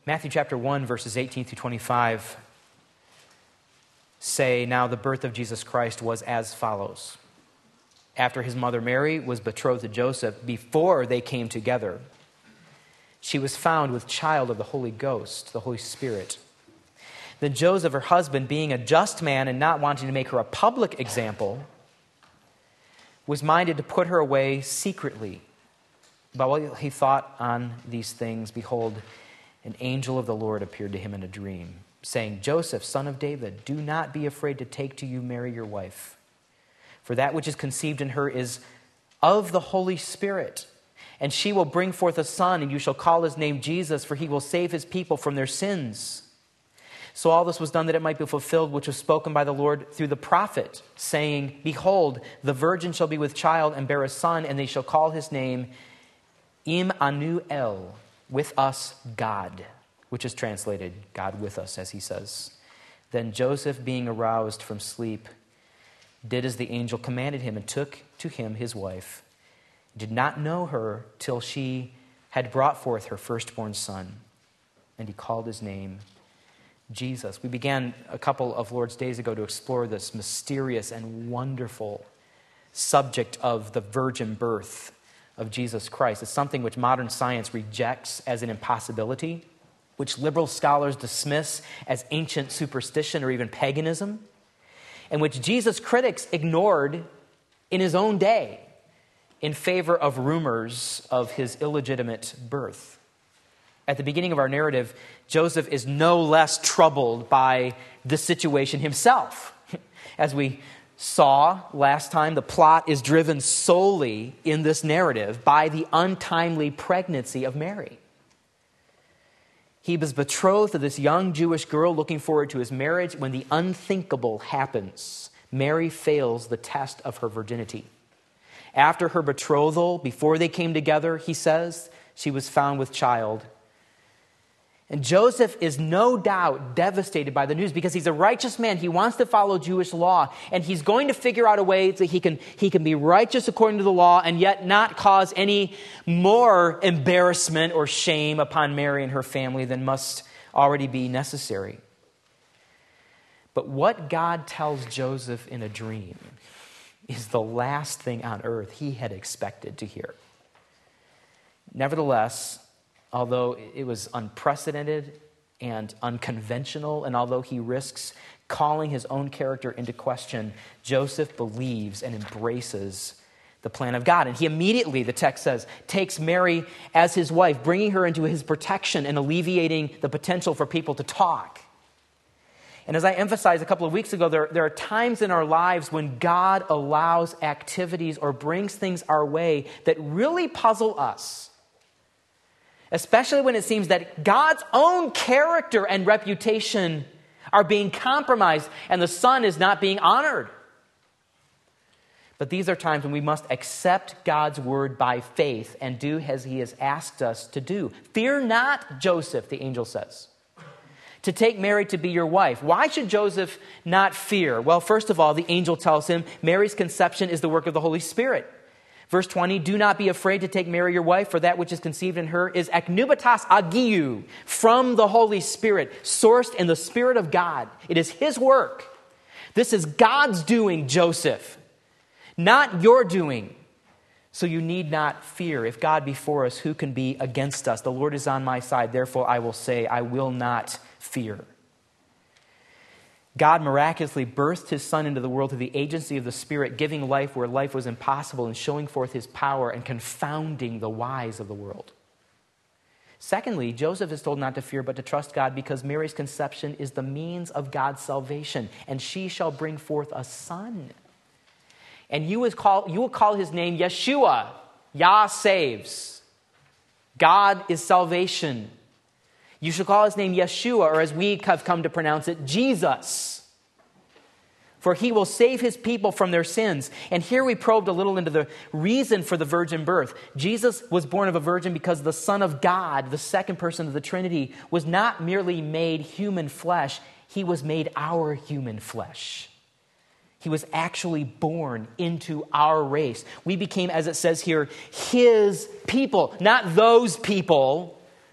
Matthew chapter 1, verses 18 through 25 say, "Now the birth of Jesus Christ was as follows. After his mother Mary was betrothed to Joseph, before they came together, she was found with child of the Holy Ghost, the Holy Spirit. Then Joseph, her husband, being a just man and not wanting to make her a public example, was minded to put her away secretly. But while he thought on these things, behold, an angel of the Lord appeared to him in a dream, saying, 'Joseph, son of David, do not be afraid to take to you Mary your wife. For that which is conceived in her is of the Holy Spirit. And she will bring forth a son, and you shall call his name Jesus, for he will save his people from their sins.' So all this was done that it might be fulfilled, which was spoken by the Lord through the prophet, saying, 'Behold, the virgin shall be with child and bear a son, and they shall call his name Immanuel,' with us God," which is translated, God with us, as he says. Then Joseph, being aroused from sleep, did as the angel commanded him and took to him his wife. He did not know her till she had brought forth her firstborn son, and he called his name Jesus. We began a couple of Lord's Days ago to explore this mysterious and wonderful subject of the virgin birth of Jesus Christ. It's something which modern science rejects as an impossibility, which liberal scholars dismiss as ancient superstition or even paganism, and which Jesus' critics ignored in his own day in favor of rumors of his illegitimate birth. At the beginning of our narrative, Joseph is no less troubled by this situation himself. As we saw last time, the plot is driven solely in this narrative by the untimely pregnancy of Mary. He was betrothed to this young Jewish girl, looking forward to his marriage, when the unthinkable happens. Mary fails the test of her virginity. After her betrothal, before they came together, he says, she was found with child. And Joseph is no doubt devastated by the news because he's a righteous man. He wants to follow Jewish law, and he's going to figure out a way that he can be righteous according to the law and yet not cause any more embarrassment or shame upon Mary and her family than must already be necessary. But what God tells Joseph in a dream is the last thing on earth he had expected to hear. Nevertheless, although it was unprecedented and unconventional, and although he risks calling his own character into question, Joseph believes and embraces the plan of God. And he immediately, the text says, takes Mary as his wife, bringing her into his protection and alleviating the potential for people to talk. And as I emphasized a couple of weeks ago, there are times in our lives when God allows activities or brings things our way that really puzzle us. Especially when it seems that God's own character and reputation are being compromised and the Son is not being honored. But these are times when we must accept God's word by faith and do as he has asked us to do. Fear not, Joseph, the angel says, to take Mary to be your wife. Why should Joseph not fear? Well, first of all, the angel tells him Mary's conception is the work of the Holy Spirit. Verse 20, do not be afraid to take Mary your wife, for that which is conceived in her is eknubatos agiou, from the Holy Spirit, sourced in the Spirit of God. It is his work. This is God's doing, Joseph, not your doing. So you need not fear. If God be for us, who can be against us? The Lord is on my side, therefore I will say, I will not fear. God miraculously birthed his Son into the world through the agency of the Spirit, giving life where life was impossible and showing forth his power and confounding the wise of the world. Secondly, Joseph is told not to fear but to trust God because Mary's conception is the means of God's salvation, and she shall bring forth a son. And you will call his name Yeshua. Yah saves. God is salvation. You shall call his name Yeshua, or as we have come to pronounce it, Jesus. For he will save his people from their sins. And here we probed a little into the reason for the virgin birth. Jesus was born of a virgin because the Son of God, the second person of the Trinity, was not merely made human flesh. He was made our human flesh. He was actually born into our race. We became, as it says here, his people, not those people.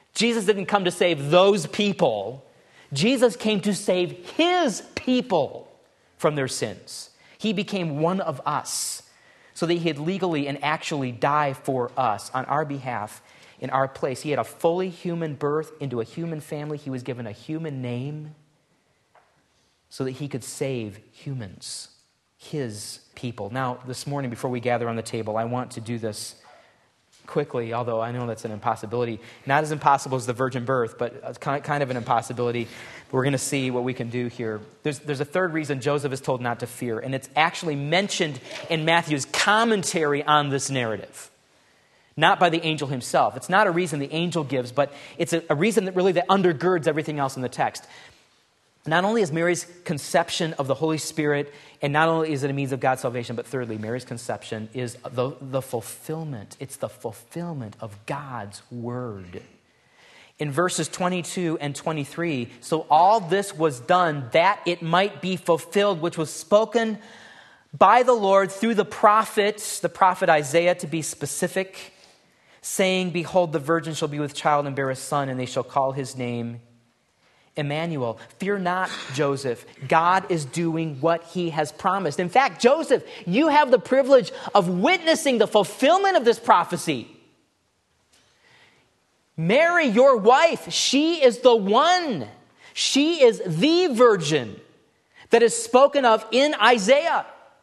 Jesus didn't come to save those people. Jesus came to save his people from their sins. He became one of us so that he could legally and actually die for us on our behalf in our place. He had a fully human birth into a human family. He was given a human name so that he could save humans, his people. Now, this morning, before we gather on the table, I want to do this quickly, although I know that's an impossibility. Not as impossible as the virgin birth, but kind of an impossibility. We're going to see what we can do here. There's a third reason Joseph is told not to fear, and it's actually mentioned in Matthew's commentary on this narrative. Not by the angel himself. It's not a reason the angel gives, but it's a reason that undergirds everything else in the text. Not only is Mary's conception of the Holy Spirit, and not only is it a means of God's salvation, but thirdly, Mary's conception is the fulfillment. It's the fulfillment of God's word. In verses 22 and 23, so all this was done that it might be fulfilled, which was spoken by the Lord through the prophet Isaiah, to be specific, saying, behold, the virgin shall be with child and bear a son, and they shall call his name Emmanuel. Fear not, Joseph. God is doing what he has promised. In fact, Joseph, you have the privilege of witnessing the fulfillment of this prophecy. Mary, your wife, she is the one. She is the virgin that is spoken of in Isaiah.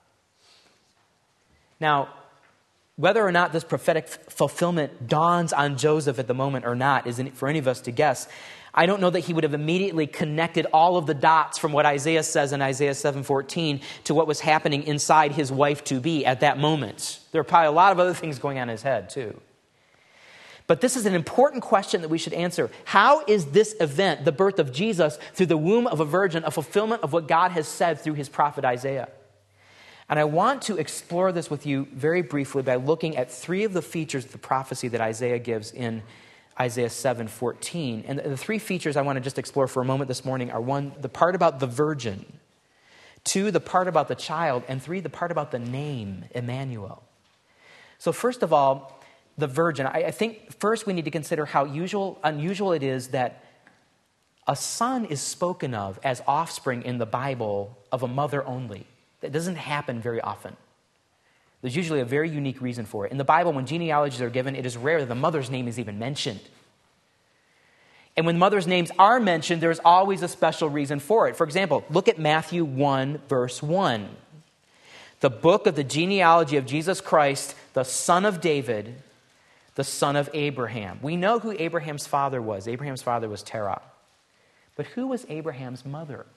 Now, whether or not this prophetic fulfillment dawns on Joseph at the moment or not isn't for any of us to guess. I don't know that he would have immediately connected all of the dots from what Isaiah says in Isaiah 7:14 to what was happening inside his wife-to-be at that moment. There are probably a lot of other things going on in his head too. But this is an important question that we should answer. How is this event, the birth of Jesus through the womb of a virgin, a fulfillment of what God has said through his prophet Isaiah? And I want to explore this with you very briefly by looking at three of the features of the prophecy that Isaiah gives in Isaiah 7:14. And the three features I want to just explore for a moment this morning are: one, the part about the virgin; two, the part about the child; and three, the part about the name, Emmanuel. So first of all, the virgin. I think first we need to consider how unusual it is that a son is spoken of as offspring in the Bible of a mother only. That doesn't happen very often. There's usually a very unique reason for it. In the Bible, when genealogies are given, it is rare that the mother's name is even mentioned. And when mothers' names are mentioned, there's always a special reason for it. For example, look at Matthew 1, verse 1. The book of the genealogy of Jesus Christ, the son of David, the son of Abraham. We know who Abraham's father was. Abraham's father was Terah. But who was Abraham's mother?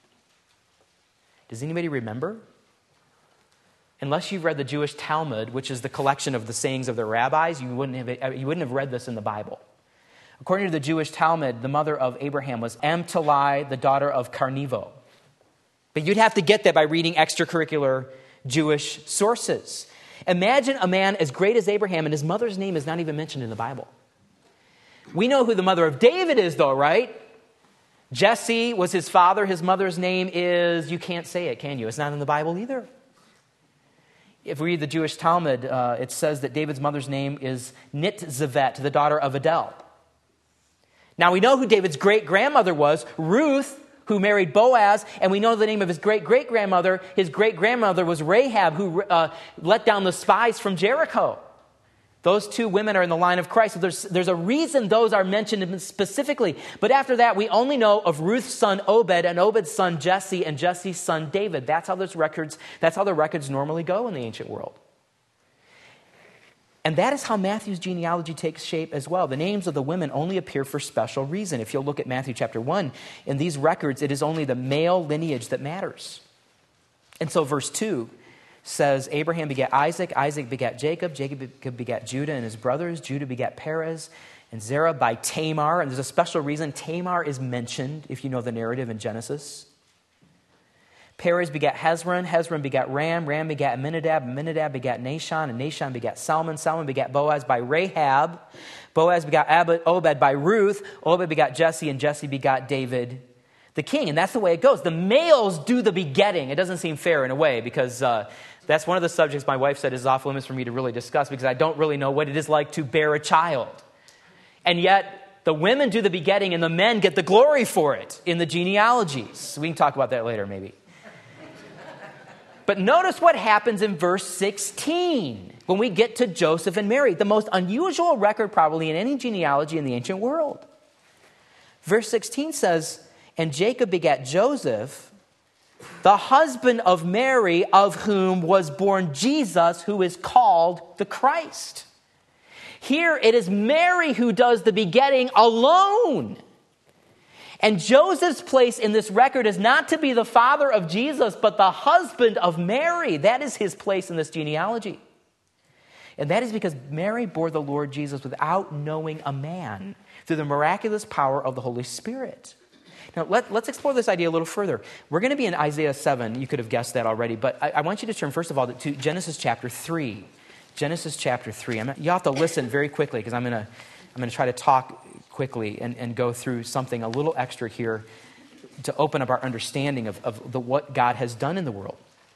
Does anybody remember? Unless you've read the Jewish Talmud, which is the collection of the sayings of the rabbis, you wouldn't have read this in the Bible. According to the Jewish Talmud, the mother of Abraham was Amtalai, the daughter of Carnivo. But you'd have to get that by reading extracurricular Jewish sources. Imagine a man as great as Abraham, and his mother's name is not even mentioned in the Bible. We know who the mother of David is, though, right? Jesse was his father. His mother's name is, you can't say it, can you? It's not in the Bible either. If we read the Jewish Talmud, it says that David's mother's name is Nitzevet, the daughter of Adel. Now we know who David's great-grandmother was, Ruth, who married Boaz, and we know the name of his great-great-grandmother. His great-grandmother was Rahab, who let down the spies from Jericho. Those two women are in the line of Christ. So there's a reason those are mentioned specifically. But after that, we only know of Ruth's son Obed and Obed's son Jesse and Jesse's son David. That's how the records normally go in the ancient world. And that is how Matthew's genealogy takes shape as well. The names of the women only appear for special reason. If you'll look at Matthew chapter 1, in these records, it is only the male lineage that matters. And so verse 2 says, Abraham begat Isaac, Isaac begat Jacob, Jacob begat Judah and his brothers, Judah begat Perez and Zerah by Tamar. And there's a special reason Tamar is mentioned, if you know the narrative in Genesis. Perez begat Hezron, Hezron begat Ram, Ram begat Amminadab, Amminadab begat Nahshon, and Nahshon begat Salmon, Salmon begat Boaz by Rahab, Boaz begat Obed by Ruth, Obed begat Jesse, and Jesse begat David the king. And that's the way it goes. The males do the begetting. It doesn't seem fair in a way, because that's one of the subjects my wife said is off limits for me to really discuss, because I don't really know what it is like to bear a child. And yet, the women do the begetting and the men get the glory for it in the genealogies. We can talk about that later, maybe. But notice what happens in verse 16 when we get to Joseph and Mary, the most unusual record probably in any genealogy in the ancient world. Verse 16 says, "And Jacob begat Joseph, the husband of Mary, of whom was born Jesus, who is called the Christ." Here it is Mary who does the begetting alone. And Joseph's place in this record is not to be the father of Jesus, but the husband of Mary. That is his place in this genealogy. And that is because Mary bore the Lord Jesus without knowing a man through the miraculous power of the Holy Spirit. Now, let's explore this idea a little further. We're going to be in Isaiah 7. You could have guessed that already. But I want you to turn, first of all, to Genesis chapter 3. Genesis chapter 3. You have to listen very quickly because I'm going to try to talk quickly and go through something a little extra here to open up our understanding of what God has done in the world.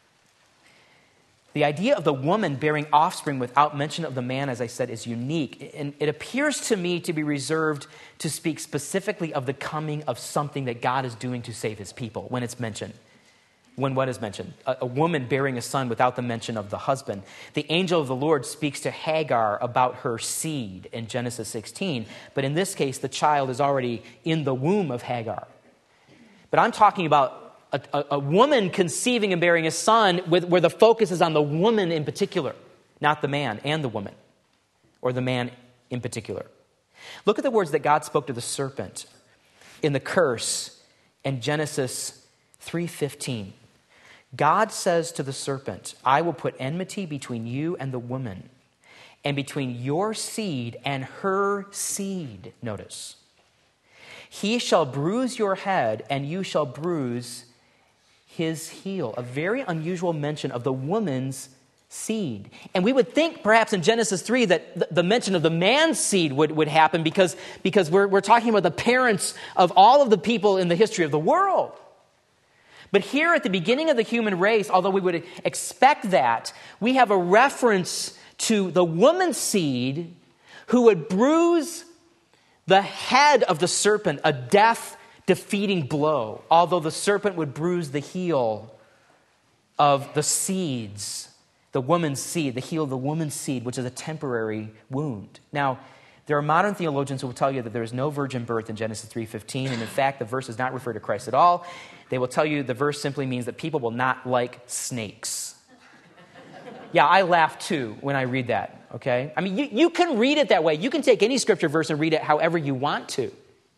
The idea of the woman bearing offspring without mention of the man, as I said, is unique. And it appears to me to be reserved to speak specifically of the coming of something that God is doing to save his people when it's mentioned. When what is mentioned? A woman bearing a son without the mention of the husband. The angel of the Lord speaks to Hagar about her seed in Genesis 16. But in this case, the child is already in the womb of Hagar. But I'm talking about a woman conceiving and bearing a son where the focus is on the woman in particular, not the man and the woman, or the man in particular. Look at the words that God spoke to the serpent in the curse in Genesis 3:15. God says to the serpent, "I will put enmity between you and the woman, and between your seed and her seed." Notice. "He shall bruise your head, and you shall bruise his heel." A very unusual mention of the woman's seed. And we would think perhaps in Genesis 3 that the mention of the man's seed would happen because we're talking about the parents of all of the people in the history of the world. But here at the beginning of the human race, although we would expect that, we have a reference to the woman's seed who would bruise the head of the serpent, a death-defeating blow, although the serpent would bruise the heel of the seeds, the woman's seed, the heel of the woman's seed, which is a temporary wound. Now, there are modern theologians who will tell you that there is no virgin birth in Genesis 3:15, and in fact, the verse does not refer to Christ at all. They will tell you the verse simply means that people will not like snakes. Yeah, I laugh too when I read that, okay? I mean, you can read it that way. You can take any scripture verse and read it however you want to.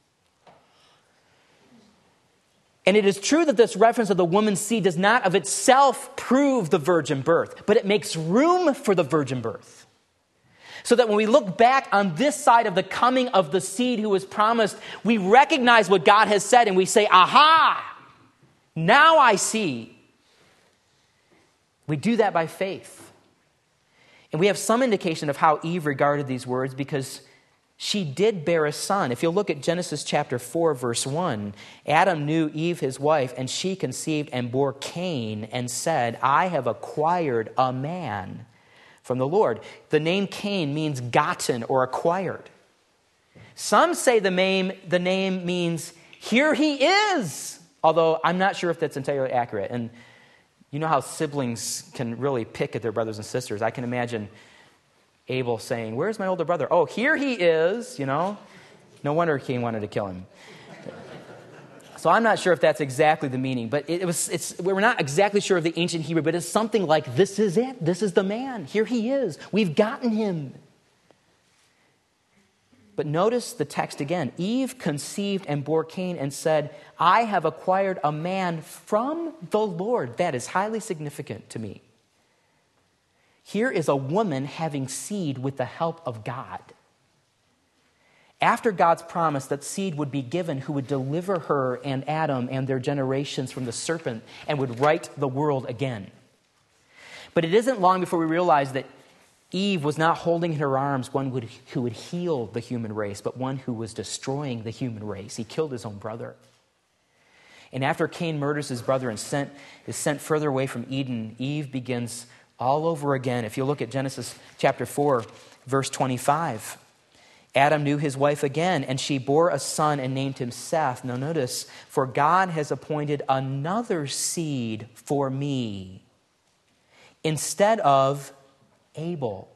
And it is true that this reference of the woman's seed does not of itself prove the virgin birth, but it makes room for the virgin birth. So that when we look back on this side of the coming of the seed who was promised, we recognize what God has said and we say, aha, now I see. We do that by faith. And we have some indication of how Eve regarded these words because she did bear a son. If you'll look at Genesis chapter 4, verse 1, Adam knew Eve, his wife, and she conceived and bore Cain and said, "I have acquired a man from the Lord." The name Cain means gotten or acquired. Some say the name means here he is, although I'm not sure if that's entirely accurate. And you know how siblings can really pick at their brothers and sisters. I can imagine Abel saying, "Where's my older brother?" "Oh, here he is," No wonder Cain wanted to kill him. So I'm not sure if that's exactly the meaning, but we're not exactly sure of the ancient Hebrew, but it's something like, this is it. This is the man. Here he is. We've gotten him. But notice the text again. Eve conceived and bore Cain and said, "I have acquired a man from the Lord." That is highly significant to me. Here is a woman having seed with the help of God. After God's promise that seed would be given who would deliver her and Adam and their generations from the serpent and would right the world again. But it isn't long before we realize that Eve was not holding in her arms one who would heal the human race, but one who was destroying the human race. He killed his own brother. And after Cain murders his brother and is sent further away from Eden, Eve begins all over again. If you look at Genesis chapter 4, verse 25. Adam knew his wife again, and she bore a son and named him Seth. Now notice, for God has appointed another seed for me instead of Abel,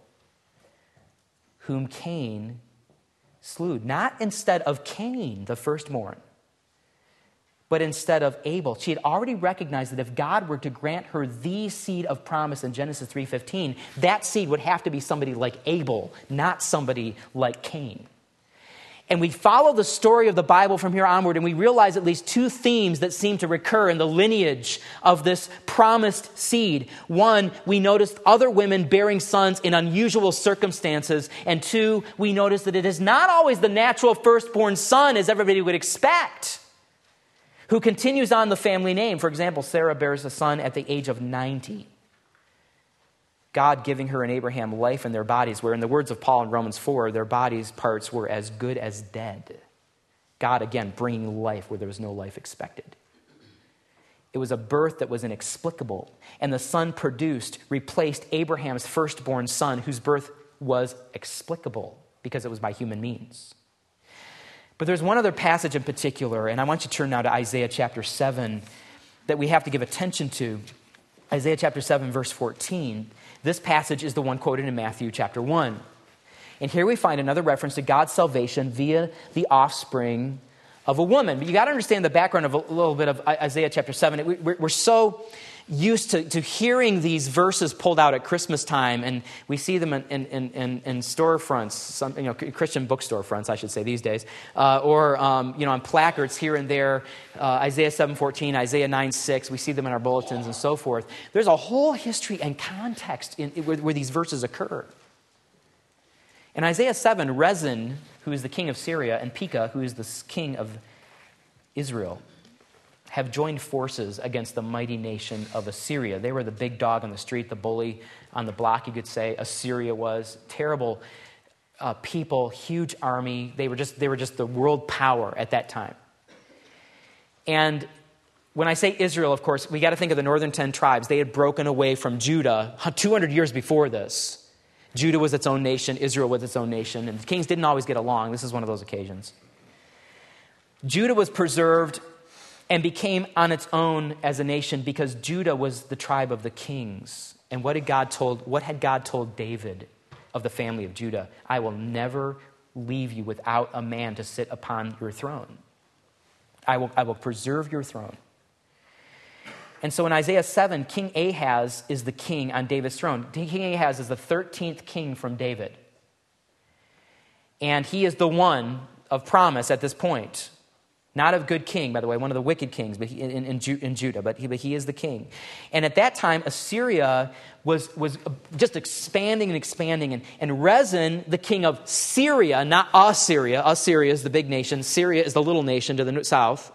whom Cain slew. Not instead of Cain, the firstborn, but instead of Abel. She had already recognized that if God were to grant her the seed of promise in Genesis 3:15, that seed would have to be somebody like Abel, not somebody like Cain. And we follow the story of the Bible from here onward, and we realize at least two themes that seem to recur in the lineage of this promised seed. One, we noticed other women bearing sons in unusual circumstances. And two, we notice that it is not always the natural firstborn son as everybody would expect, who continues on the family name. For example, Sarah bears a son at the age of 90. God giving her and Abraham life in their bodies, where in the words of Paul in Romans 4, their bodies' parts were as good as dead. God, again, bringing life where there was no life expected. It was a birth that was inexplicable, and the son produced replaced Abraham's firstborn son, whose birth was explicable because it was by human means. But there's one other passage in particular, and I want you to turn now to Isaiah chapter 7, that we have to give attention to. Isaiah chapter 7, verse 14. This passage is the one quoted in Matthew chapter 1. And here we find another reference to God's salvation via the offspring of a woman. But you got to understand the background of a little bit of Isaiah chapter 7. We're so used to hearing these verses pulled out at Christmas time, and we see them in storefronts, Christian bookstore fronts, I should say, these days, or on placards here and there. Isaiah 7:14, Isaiah 9:6. We see them in our bulletins and so forth. There's a whole history and context where these verses occur. In Isaiah 7, Rezin, who is the king of Syria, and Pekah, who is the king of Israel, have joined forces against the mighty nation of Assyria. They were the big dog on the street, the bully on the block, you could say. Assyria was terrible people, huge army. They were just the world power at that time. And when I say Israel, of course, we got to think of the northern 10 tribes. They had broken away from Judah 200 years before this. Judah was its own nation, Israel was its own nation, and the kings didn't always get along. This is one of those occasions. Judah was preserved and became on its own as a nation because Judah was the tribe of the kings. And what had God told David of the family of Judah? I will never leave you without a man to sit upon your throne. I will preserve your throne. And so in Isaiah 7, King Ahaz is the king on David's throne. King Ahaz is the 13th king from David. And he is the one of promise at this point. Not a good king, by the way, one of the wicked kings in Judah, but he is the king. And at that time, Assyria was just expanding and expanding. And Rezin, the king of Syria, not Assyria. Assyria is the big nation. Syria is the little nation to the south.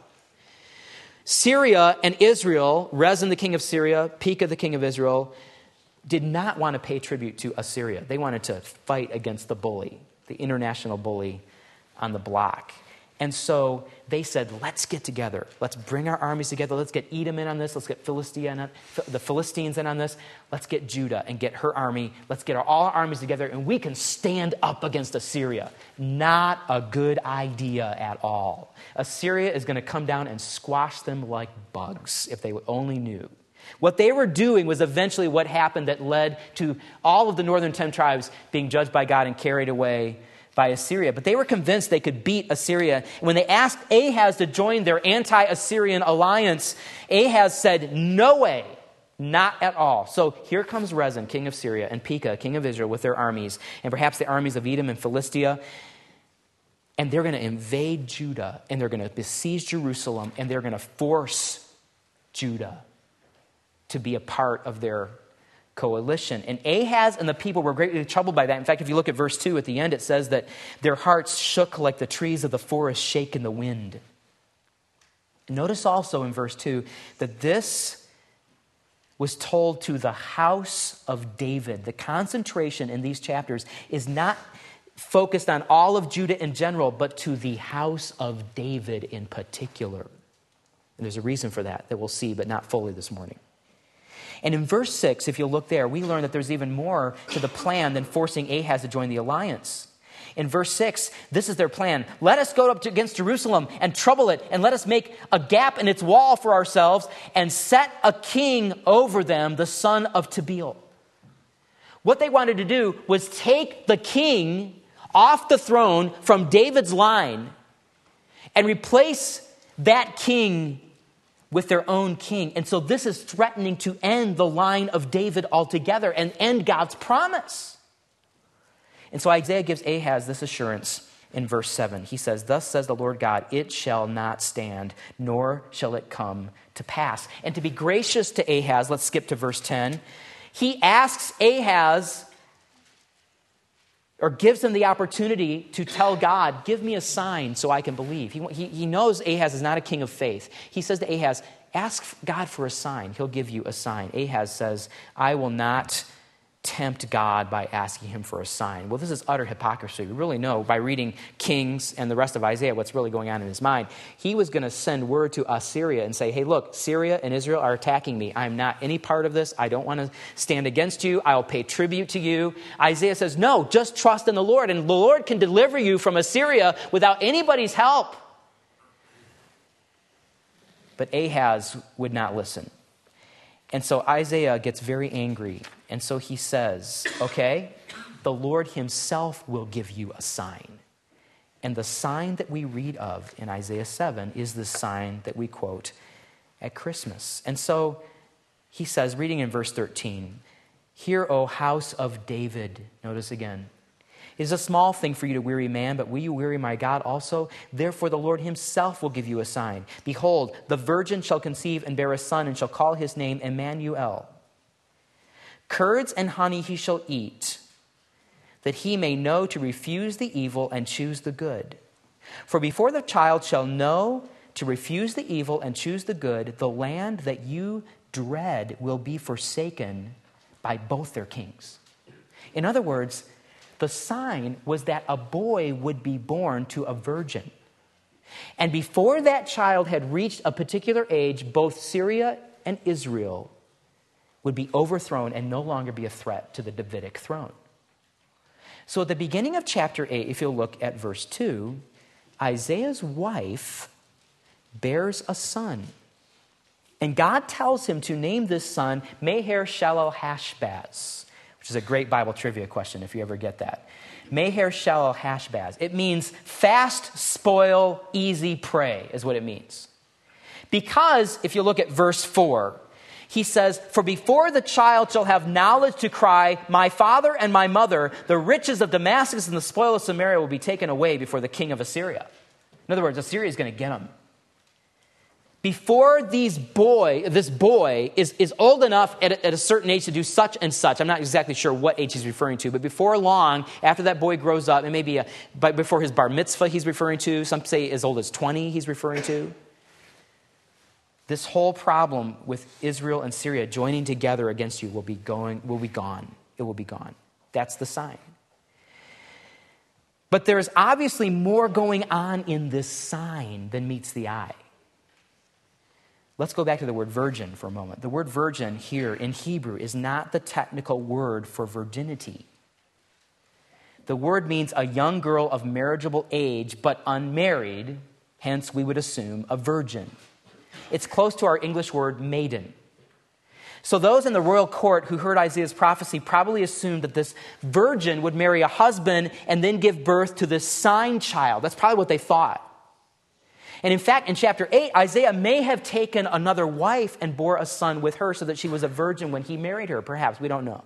Syria and Israel, Rezin, the king of Syria, Pekah, the king of Israel, did not want to pay tribute to Assyria. They wanted to fight against the bully, the international bully on the block. And so they said, let's get together. Let's bring our armies together. Let's get Edom in on this. Let's get the Philistines in on this. Let's get Judah and get her army. Let's get all our armies together, and we can stand up against Assyria. Not a good idea at all. Assyria is going to come down and squash them like bugs if they only knew. What they were doing was eventually what happened that led to all of the northern 10 tribes being judged by God and carried away by Assyria. But they were convinced they could beat Assyria. When they asked Ahaz to join their anti-Assyrian alliance, Ahaz said, no way, not at all. So here comes Rezin, king of Syria, and Pekah, king of Israel, with their armies, and perhaps the armies of Edom and Philistia. And they're going to invade Judah, and they're going to besiege Jerusalem, and they're going to force Judah to be a part of their coalition. And Ahaz and the people were greatly troubled by that. In fact, if you look at verse 2 at the end, it says that their hearts shook like the trees of the forest shake in the wind. Notice also in verse 2 that this was told to the house of David. The concentration in these chapters is not focused on all of Judah in general, but to the house of David in particular. And there's a reason for that we'll see, but not fully this morning. And in verse 6, if you'll look there, we learn that there's even more to the plan than forcing Ahaz to join the alliance. In verse 6, this is their plan. Let us go up against Jerusalem and trouble it, and let us make a gap in its wall for ourselves and set a king over them, the son of Tabeel. What they wanted to do was take the king off the throne from David's line and replace that king with their own king. And so this is threatening to end the line of David altogether and end God's promise. And so Isaiah gives Ahaz this assurance in verse 7. He says, thus says the Lord God, it shall not stand, nor shall it come to pass. And to be gracious to Ahaz, let's skip to verse 10. He asks Ahaz, or gives him the opportunity to tell God, give me a sign so I can believe. He knows Ahaz is not a king of faith. He says to Ahaz, ask God for a sign. He'll give you a sign. Ahaz says, I will not tempt God by asking him for a sign. Well, this is utter hypocrisy. We really know by reading Kings and the rest of Isaiah what's really going on in his mind. He was going to send word to Assyria and say, hey, look, Syria and Israel are attacking me. I'm not any part of this. I don't want to stand against you. I'll pay tribute to you. Isaiah says, no, just trust in the Lord, and the Lord can deliver you from Assyria without anybody's help. But Ahaz would not listen. And so Isaiah gets very angry. And so he says, okay, the Lord himself will give you a sign. And the sign that we read of in Isaiah 7 is the sign that we quote at Christmas. And so he says, reading in verse 13, hear, O house of David. Notice again. It is a small thing for you to weary man, but will you weary my God also? Therefore the Lord himself will give you a sign. Behold, the virgin shall conceive and bear a son, and shall call his name Emmanuel. Curds and honey he shall eat, that he may know to refuse the evil and choose the good. For before the child shall know to refuse the evil and choose the good, the land that you dread will be forsaken by both their kings. In other words, the sign was that a boy would be born to a virgin. And before that child had reached a particular age, both Syria and Israel would be overthrown and no longer be a threat to the Davidic throne. So at the beginning of chapter 8, if you'll look at verse 2, Isaiah's wife bears a son. And God tells him to name this son Maher-Shalal-Hash-Baz, which is a great Bible trivia question if you ever get that. Maher-Shalal-Hash-Baz. It means fast, spoil, easy prey is what it means. Because if you look at verse 4, he says, for before the child shall have knowledge to cry, my father and my mother, the riches of Damascus and the spoil of Samaria will be taken away before the king of Assyria. In other words, Assyria is going to get him. Before this boy is old enough at a certain age to do such and such, I'm not exactly sure what age he's referring to, but before long, after that boy grows up, and maybe before his bar mitzvah he's referring to, some say as old as 20 he's referring to, this whole problem with Israel and Syria joining together against you will be gone. It will be gone. That's the sign. But there is obviously more going on in this sign than meets the eye. Let's go back to the word virgin for a moment. The word virgin here in Hebrew is not the technical word for virginity. The word means a young girl of marriageable age, but unmarried, hence we would assume a virgin. It's close to our English word maiden. So those in the royal court who heard Isaiah's prophecy probably assumed that this virgin would marry a husband and then give birth to this sign child. That's probably what they thought. And in fact, in chapter 8, Isaiah may have taken another wife and bore a son with her so that she was a virgin when he married her. Perhaps, we don't know.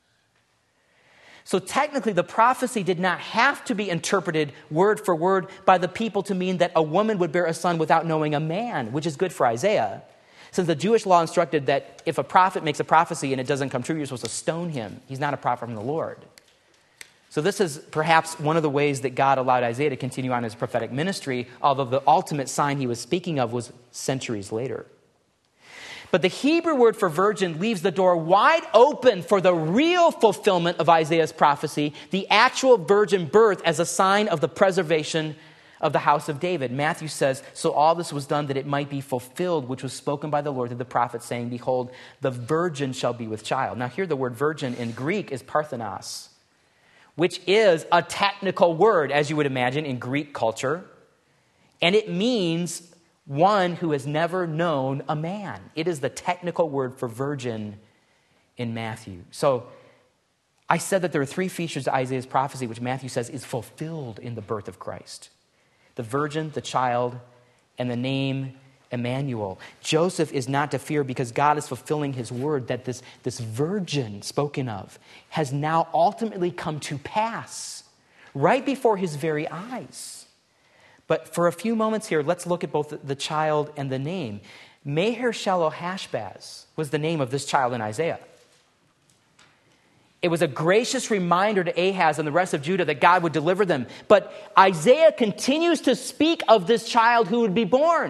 So technically, the prophecy did not have to be interpreted word for word by the people to mean that a woman would bear a son without knowing a man, which is good for Isaiah. Since the Jewish law instructed that if a prophet makes a prophecy and it doesn't come true, you're supposed to stone him. He's not a prophet from the Lord. So this is perhaps one of the ways that God allowed Isaiah to continue on his prophetic ministry, although the ultimate sign he was speaking of was centuries later. But the Hebrew word for virgin leaves the door wide open for the real fulfillment of Isaiah's prophecy, the actual virgin birth as a sign of the preservation of the house of David. Matthew says, so all this was done that it might be fulfilled, which was spoken by the Lord through the prophet, saying, behold, the virgin shall be with child. Now here the word virgin in Greek is parthenos, which is a technical word, as you would imagine, in Greek culture. And it means one who has never known a man. It is the technical word for virgin in Matthew. So I said that there are three features to Isaiah's prophecy, which Matthew says is fulfilled in the birth of Christ: the virgin, the child, and the name Emmanuel. Joseph is not to fear because God is fulfilling his word that this virgin spoken of has now ultimately come to pass right before his very eyes. But for a few moments here, let's look at both the child and the name. Maher-shalal-hash-baz was the name of this child in Isaiah. It was a gracious reminder to Ahaz and the rest of Judah that God would deliver them. But Isaiah continues to speak of this child who would be born.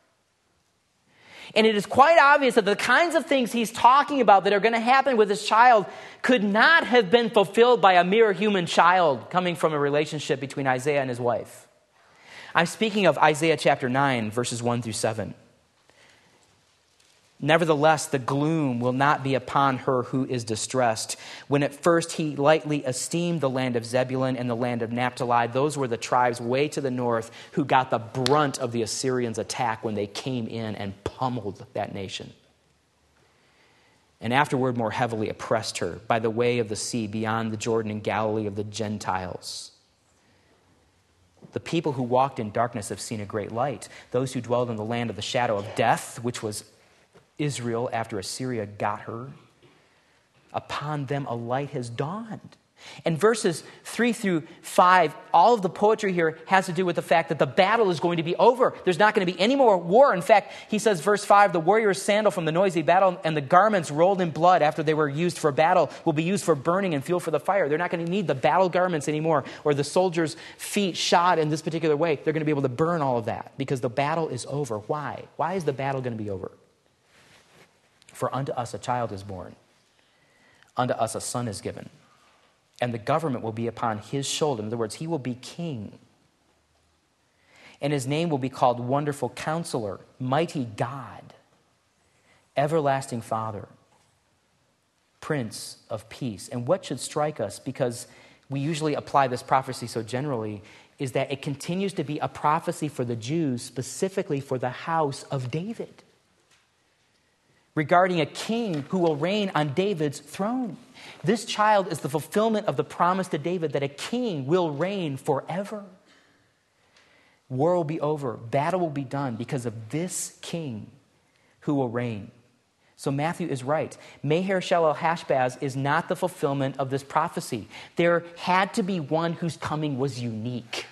And it is quite obvious that the kinds of things he's talking about that are going to happen with this child could not have been fulfilled by a mere human child coming from a relationship between Isaiah and his wife. I'm speaking of Isaiah chapter 9, verses 1 through 7. Nevertheless, the gloom will not be upon her who is distressed. When at first he lightly esteemed the land of Zebulun and the land of Naphtali, those were the tribes way to the north who got the brunt of the Assyrians' attack when they came in and pummeled that nation. And afterward more heavily oppressed her by the way of the sea beyond the Jordan and Galilee of the Gentiles. The people who walked in darkness have seen a great light. Those who dwelled in the land of the shadow of death, which was Israel after Assyria got her, upon them a light has dawned. And verses 3 through 5, all of the poetry here has to do with the fact that the battle is going to be over. There's not going to be any more war. In fact, he says, verse 5, the warrior's sandal from the noisy battle and the garments rolled in blood after they were used for battle will be used for burning and fuel for the fire. They're not going to need the battle garments anymore, or the soldiers' feet shod in this particular way. They're going to be able to burn all of that because the battle is over. Why? Why is the battle going to be over? For unto us a child is born, unto us a son is given, and the government will be upon his shoulder. In other words, he will be king. And his name will be called Wonderful Counselor, Mighty God, Everlasting Father, Prince of Peace. And what should strike us, because we usually apply this prophecy so generally, is that it continues to be a prophecy for the Jews, specifically for the house of David, regarding a king who will reign on David's throne. This child is the fulfillment of the promise to David that a king will reign forever. War will be over. Battle will be done because of this king who will reign. So Matthew is right. Maher-shalal-hash-baz is not the fulfillment of this prophecy. There had to be one whose coming was unique.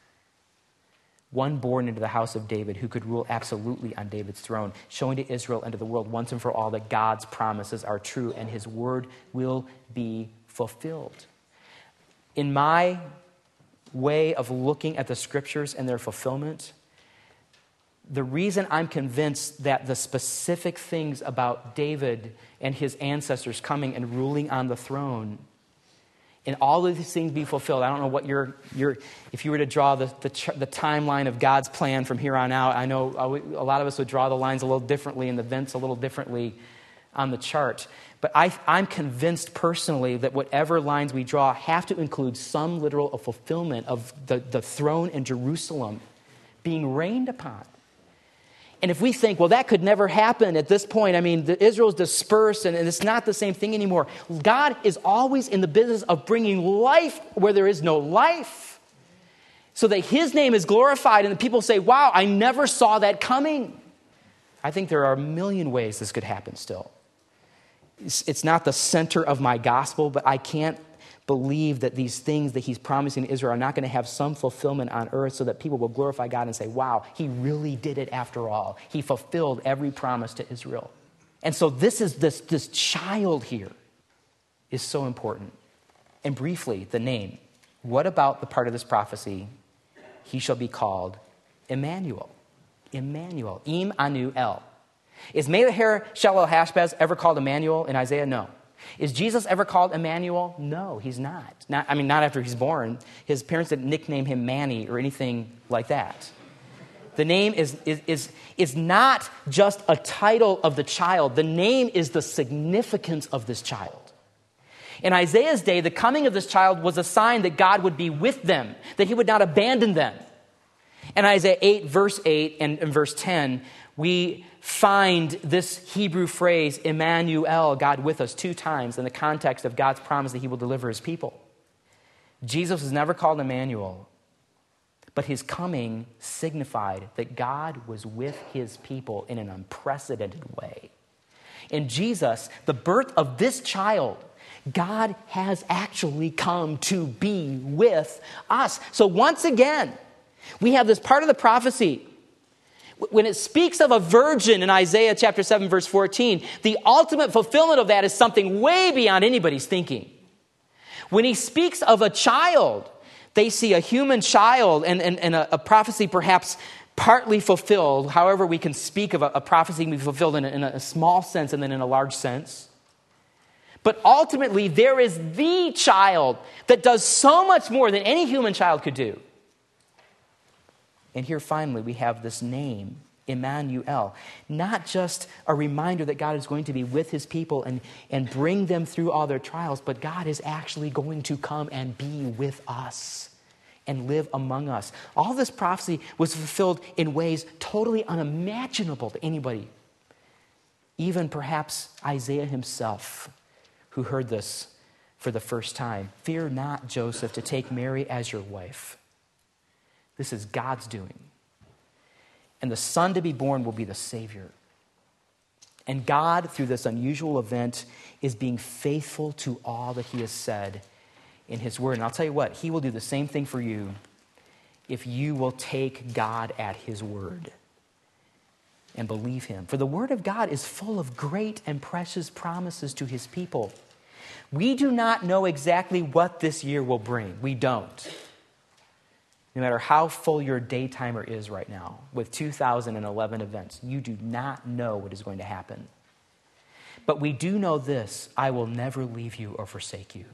One born into the house of David who could rule absolutely on David's throne, showing to Israel and to the world once and for all that God's promises are true and his word will be fulfilled. In my way of looking at the scriptures and their fulfillment, the reason I'm convinced that the specific things about David and his ancestors coming and ruling on the throne and all of these things be fulfilled. I don't know what your if you were to draw the timeline of God's plan from here on out, I know a lot of us would draw the lines a little differently and the events a little differently on the chart. But I'm convinced personally that whatever lines we draw have to include some literal fulfillment of the throne in Jerusalem being reigned upon. And if we think, well, that could never happen at this point, I mean, Israel's dispersed and it's not the same thing anymore. God is always in the business of bringing life where there is no life, so that his name is glorified and the people say, wow, I never saw that coming. I think there are a million ways this could happen still. It's not the center of my gospel, but I can't believe that these things that he's promising to Israel are not going to have some fulfillment on earth so that people will glorify God and say, wow, he really did it after all. He fulfilled every promise to Israel. And so this child here is so important. And briefly, the name. What about the part of this prophecy? He shall be called Emmanuel. Emmanuel. Im Anu El. Is Maher-shalal-hash-baz ever called Emmanuel in Isaiah? No. Is Jesus ever called Emmanuel? No, he's not. Not after he's born. His parents didn't nickname him Manny or anything like that. The name is not just a title of the child. The name is the significance of this child. In Isaiah's day, the coming of this child was a sign that God would be with them, that he would not abandon them. In Isaiah 8, verse 8 and verse 10, we find this Hebrew phrase, Emmanuel, God with us, 2 times in the context of God's promise that he will deliver his people. Jesus was never called Emmanuel, but his coming signified that God was with his people in an unprecedented way. In Jesus, the birth of this child, God has actually come to be with us. So once again, we have this part of the prophecy. When it speaks of a virgin in Isaiah chapter 7, verse 14, the ultimate fulfillment of that is something way beyond anybody's thinking. When he speaks of a child, they see a human child and a prophecy perhaps partly fulfilled. However, we can speak of a prophecy being fulfilled in a small sense and then in a large sense. But ultimately, there is the child that does so much more than any human child could do. And here finally we have this name, Emmanuel. Not just a reminder that God is going to be with his people and bring them through all their trials, but God is actually going to come and be with us and live among us. All this prophecy was fulfilled in ways totally unimaginable to anybody. Even perhaps Isaiah himself, who heard this for the first time. Fear not, Joseph, to take Mary as your wife. This is God's doing. And the son to be born will be the Savior. And God, through this unusual event, is being faithful to all that he has said in his word. And I'll tell you what, he will do the same thing for you if you will take God at his word and believe him. For the word of God is full of great and precious promises to his people. We do not know exactly what this year will bring. We don't. No matter how full your daytimer is right now with 2011 events, you do not know what is going to happen. But we do know this: I will never leave you or forsake you.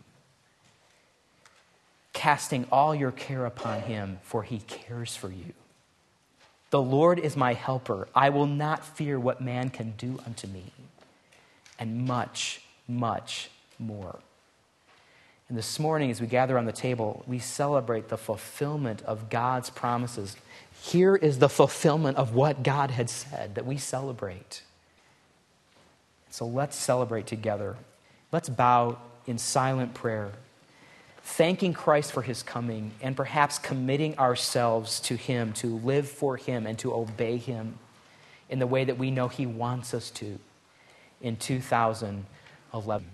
Casting all your care upon him, for he cares for you. The Lord is my helper. I will not fear what man can do unto me. And much, much more. And this morning, as we gather on the table, we celebrate the fulfillment of God's promises. Here is the fulfillment of what God had said that we celebrate. So let's celebrate together. Let's bow in silent prayer, thanking Christ for his coming and perhaps committing ourselves to him, to live for him and to obey him in the way that we know he wants us to in 2011.